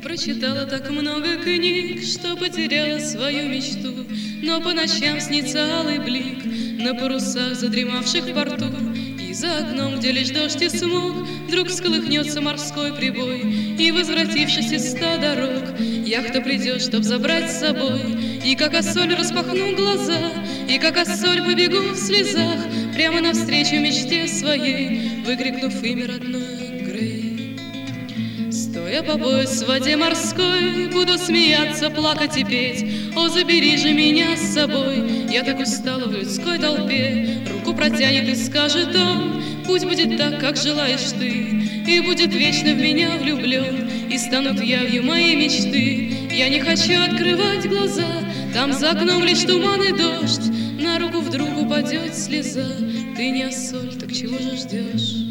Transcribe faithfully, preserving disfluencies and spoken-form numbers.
прочитала так много книг, что потеряла свою мечту. Но по ночам снится алый блик на парусах, задремавших в порту. И за окном, где лишь дождь и смог, вдруг всколыхнется морской прибой. И, возвратившись из ста дорог, яхта придет, чтоб забрать с собой. И как осоль распахну глаза, и как осоль побегу в слезах прямо навстречу мечте своей, выкрикнув имя родное Грей. Стоя по пояс в воде морской, буду смеяться, плакать и петь: о, забери же меня с собой, я так устала в людской толпе. Руку протянет и скажет он: пусть будет так, как желаешь ты, и будет вечно в меня влюблен, и станут явью моей мечты. Я не хочу открывать глаза, там за окном лишь туман и дождь, на руку вдруг упадет слеза. Ты не осоль, так чего же ждешь?